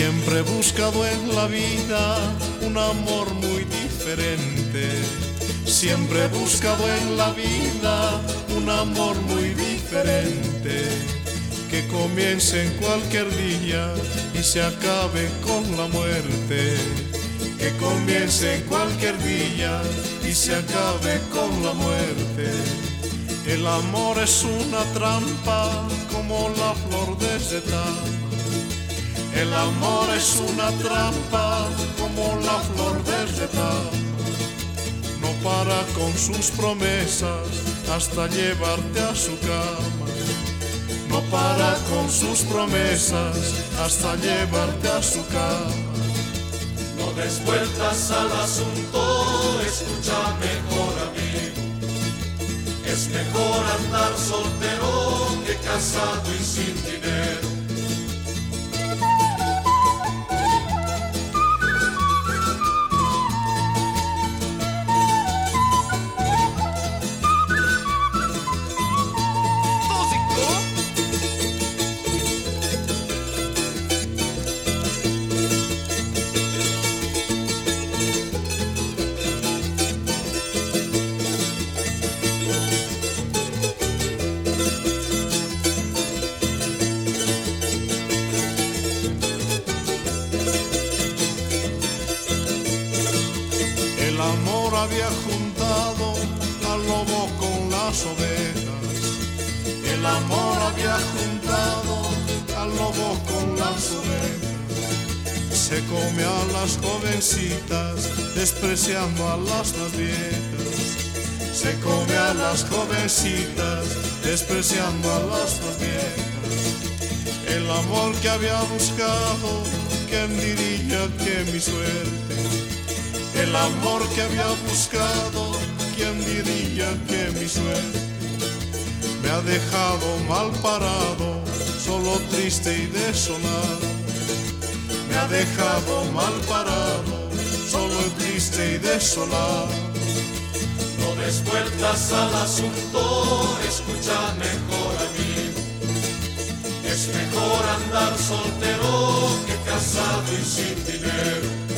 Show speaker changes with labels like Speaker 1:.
Speaker 1: Siempre he buscado en la vida un amor muy diferente. Siempre he buscado en la vida un amor muy diferente, que comience en cualquier día y se acabe con la muerte. Que comience en cualquier día y se acabe con la muerte. El amor es una trampa como la flor de setama. El amor es una trampa como la flor de setama. No para con sus promesas hasta llevarte a su cama. No para con sus promesas hasta llevarte a su cama.
Speaker 2: No des vueltas al asunto, escucha mejor amigo. Es mejor andar soltero que casado y sin dinero.
Speaker 1: El amor había juntado al lobo con las ovejas. El amor había juntado al lobo con las ovejas. Se come a las jovencitas, despreciando a las más viejas. Se come a las jovencitas, despreciando a las más viejas. El amor que había buscado, ¿quién diría que mi suerte? El amor que había buscado, ¿quién diría que mi suerte? Me ha dejado mal parado, solo triste y desolado. Me ha dejado mal parado, solo triste y desolado.
Speaker 2: No des vueltas al asunto, escucha mejor amigo. Es mejor andar soltero que casado y sin dinero.